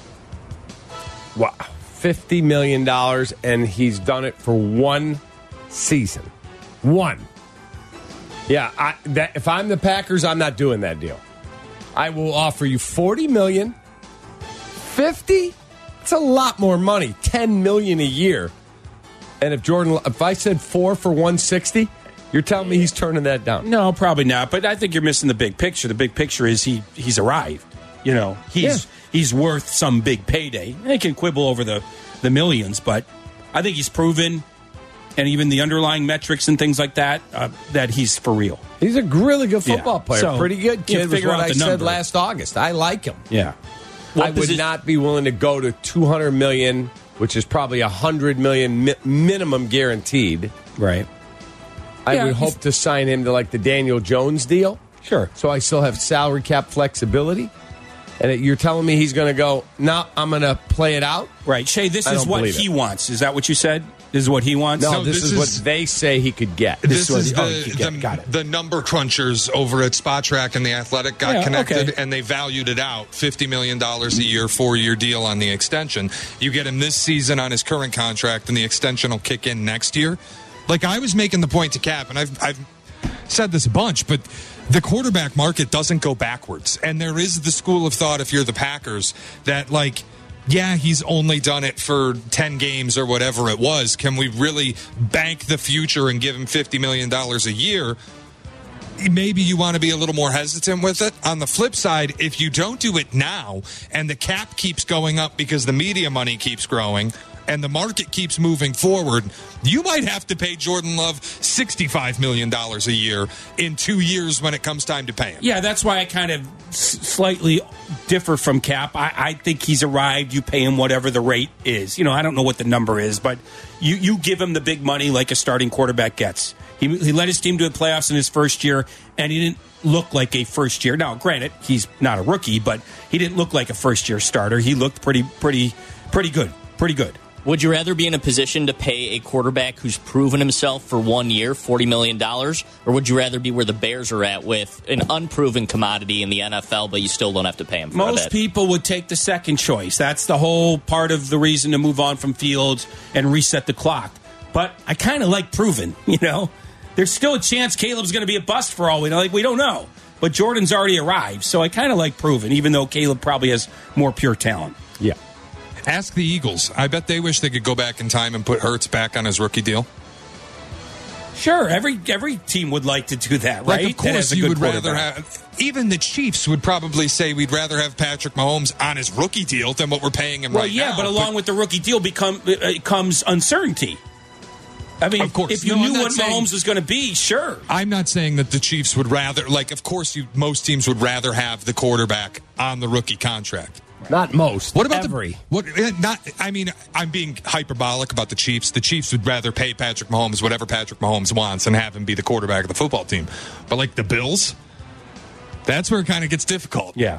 Wow. $50 million, and he's done it for one season. One. Yeah, if I'm the Packers, I'm not doing that deal. I will offer you $40 million. $50? It's a lot more money. $10 million a year. And if I said 4 for $160, you're telling me he's turning that down? No, probably not. But I think you're missing the big picture. The big picture is he's arrived. You know, he's worth some big payday. They can quibble over the millions, but I think he's proven, and even the underlying metrics and things like that, that he's for real. He's a really good football player. So, pretty good kid. Was what I said last August. I like him. Yeah. I would not be willing to go to $200 million, which is probably $100 million minimum guaranteed. Right. I would hope to sign him to like the Daniel Jones deal. Sure. So I still have salary cap flexibility. And you're telling me he's going to go, no, I'm going to play it out? Right. Shay, this is what he wants. Is that what you said? This is what he wants? No, this is what they say he could get. This is the number crunchers over at Spot Track and The Athletic got connected, and they valued it out. $50 million a year, 4-year deal on the extension. You get him this season on his current contract, and the extension will kick in next year. Like I was making the point to Cap, and I've said this a bunch, but the quarterback market doesn't go backwards. And there is the school of thought, if you're the Packers, that like, yeah, he's only done it for 10 games or whatever it was. Can we really bank the future and give him $50 million a year? Maybe you want to be a little more hesitant with it. On the flip side, if you don't do it now and the cap keeps going up because the media money keeps growing and the market keeps moving forward, you might have to pay Jordan Love $65 million a year in 2 years when it comes time to pay him. Yeah, that's why I kind of slightly differ from Cap. I think he's arrived. You pay him whatever the rate is. I don't know what the number is, but you give him the big money like a starting quarterback gets. He led his team to the playoffs in his first year, and he didn't look like a first year. Now, granted, he's not a rookie, but he didn't look like a first year starter. He looked pretty good. Pretty good. Would you rather be in a position to pay a quarterback who's proven himself for 1 year, $40 million, or would you rather be where the Bears are at with an unproven commodity in the NFL, but you still don't have to pay him for Most people would take the second choice. That's the whole part of the reason to move on from Fields and reset the clock. But I kind of like proven, There's still a chance Caleb's going to be a bust for all we know. We don't know. But Jordan's already arrived, so I kind of like proven, even though Caleb probably has more pure talent. Yeah. Ask the Eagles. I bet they wish they could go back in time and put Hurts back on his rookie deal. Sure, every team would like to do that, right? Of course, you would rather have. Even the Chiefs would probably say we'd rather have Patrick Mahomes on his rookie deal than what we're paying him right now. Yeah, but along with the rookie deal comes uncertainty. I mean, of course. If you knew what Mahomes was going to be, sure. I'm not saying that the Chiefs would rather. Of course, most teams would rather have the quarterback on the rookie contract. Not most. What about every? I'm being hyperbolic about the Chiefs. The Chiefs would rather pay Patrick Mahomes whatever Patrick Mahomes wants and have him be the quarterback of the football team. But the Bills, that's where it kind of gets difficult. Yeah.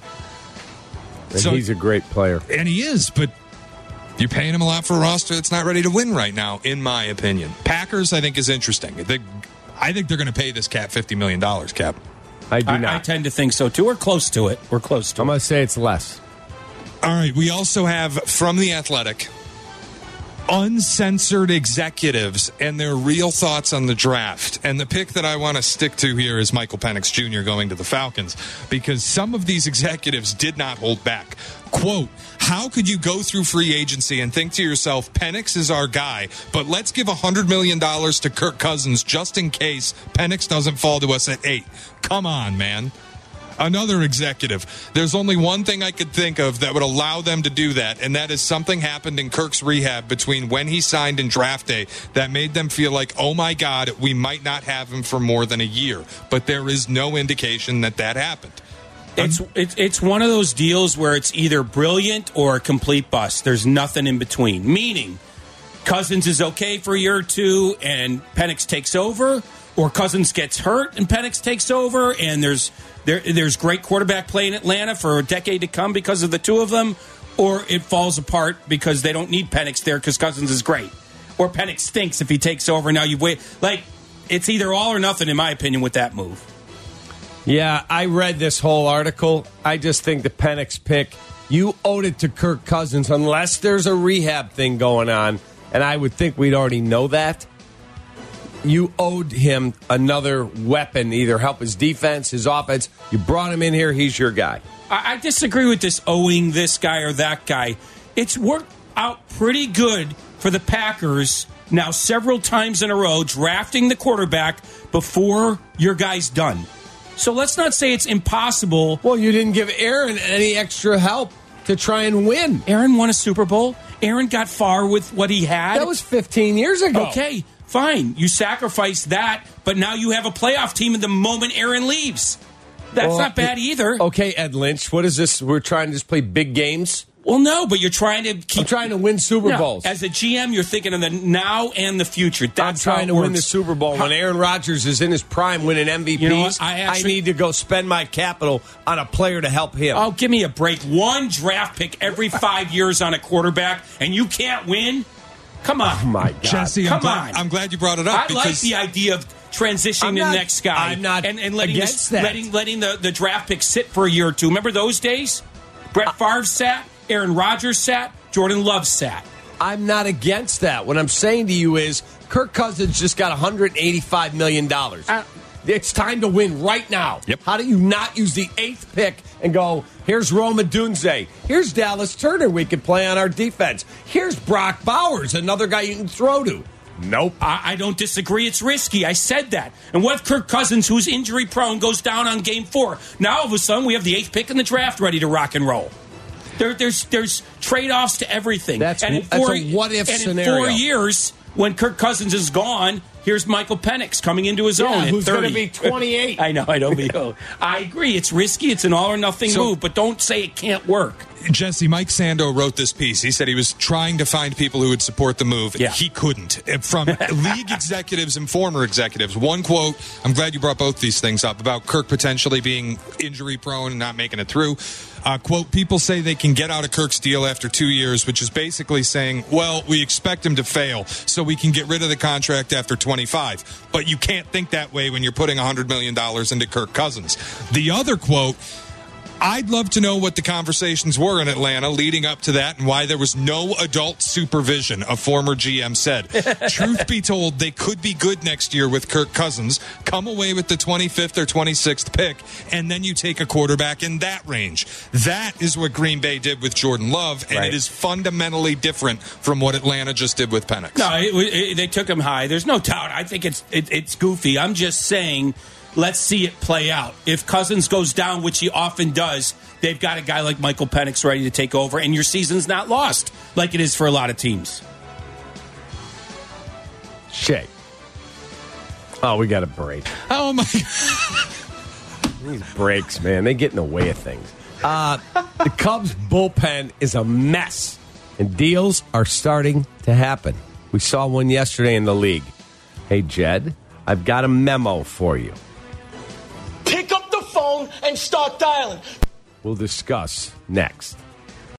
And he's a great player. And he is, but you're paying him a lot for a roster that's not ready to win right now, in my opinion. Packers, I think, is interesting. I think they're going to pay this Cap $50 million, Cap. I do not. I tend to think so, too. We're close to it. I'm going to say it's less. All right, we also have, from The Athletic, uncensored executives and their real thoughts on the draft. And the pick that I want to stick to here is Michael Penix Jr. going to the Falcons, because some of these executives did not hold back. Quote, how could you go through free agency and think to yourself, Penix is our guy, but let's give $100 million to Kirk Cousins just in case Penix doesn't fall to us at 8. Come on, man. Another executive. There's only one thing I could think of that would allow them to do that, and that is something happened in Kirk's rehab between when he signed and draft day that made them feel like, oh my God, we might not have him for more than a year. But there is no indication that happened. It's one of those deals where it's either brilliant or a complete bust. There's nothing in between. Meaning, Cousins is okay for a year or two and Penix takes over, or Cousins gets hurt and Penix takes over, and there's great quarterback play in Atlanta for a decade to come because of the two of them, or it falls apart because they don't need Penix there because Cousins is great, or Penix stinks if he takes over. Now you've waited. It's either all or nothing, in my opinion, with that move. Yeah, I read this whole article. I just think the Penix pick, you owed it to Kirk Cousins unless there's a rehab thing going on, and I would think we'd already know that. You owed him another weapon, either help his defense, his offense. You brought him in here. He's your guy. I disagree with this owing this guy or that guy. It's worked out pretty good for the Packers now several times in a row, drafting the quarterback before your guy's done. So let's not say it's impossible. Well, you didn't give Aaron any extra help to try and win. Aaron won a Super Bowl. Aaron got far with what he had. That was 15 years ago. Okay. Fine, you sacrifice that, but now you have a playoff team the moment Aaron leaves. That's not bad either. Okay, Ed Lynch, what is this? We're trying to just play big games? Well, no, but you're trying to keep... I'm trying to win Super Bowls. As a GM, you're thinking of the now and the future. That's I'm trying to works. win the Super Bowl. When Aaron Rodgers is in his prime winning MVPs, you know what? I need to go spend my capital on a player to help him. Oh, give me a break. One draft pick every 5 years on a quarterback, and you can't win? Come on. Oh, my God. Jesse, I'm glad you brought it up. I like the idea of transitioning to the next guy. I'm not and letting the draft pick sit for a year or two. Remember those days? Brett Favre sat, Aaron Rodgers sat, Jordan Love sat. I'm not against that. What I'm saying to you is Kirk Cousins just got $185 million. It's time to win right now. Yep. How do you not use the 8th pick and go, here's Rome Odunze, here's Dallas Turner we could play on our defense, here's Brock Bowers, another guy you can throw to? Nope. I don't disagree. It's risky. I said that. And what if Kirk Cousins, who's injury prone, goes down on game 4? Now all of a sudden we have the 8th pick in the draft ready to rock and roll. There's trade-offs to everything. That's a what-if In scenario. 4 years, when Kirk Cousins is gone, here's Michael Penix coming into his own at who's 30. going to be 28. I know. I agree. It's risky. It's an all-or-nothing move, but don't say it can't work. Jesse, Mike Sando wrote this piece. He said he was trying to find people who would support the move. Yeah. He couldn't. From league executives and former executives. One quote, I'm glad you brought both these things up, about Kirk potentially being injury-prone and not making it through. Quote, people say they can get out of Kirk's deal after 2 years, which is basically saying, well, we expect him to fail, so we can get rid of the contract after 25. But you can't think that way when you're putting $100 million into Kirk Cousins. The other quote, I'd love to know what the conversations were in Atlanta leading up to that and why there was no adult supervision, a former GM said. Truth be told, they could be good next year with Kirk Cousins, come away with the 25th or 26th pick, and then you take a quarterback in that range. That is what Green Bay did with Jordan Love, and it is fundamentally different from what Atlanta just did with Penix. No, they took him high. There's no doubt. I think it's goofy. I'm just saying, let's see it play out. If Cousins goes down, which he often does, they've got a guy like Michael Penix ready to take over, and your season's not lost like it is for a lot of teams. Shay. Oh, we got a break. Oh, my God. These breaks, man, they get in the way of things. The Cubs bullpen is a mess, and deals are starting to happen. We saw one yesterday in the league. Hey, Jed, I've got a memo for you. Pick up the phone and start dialing. We'll discuss next.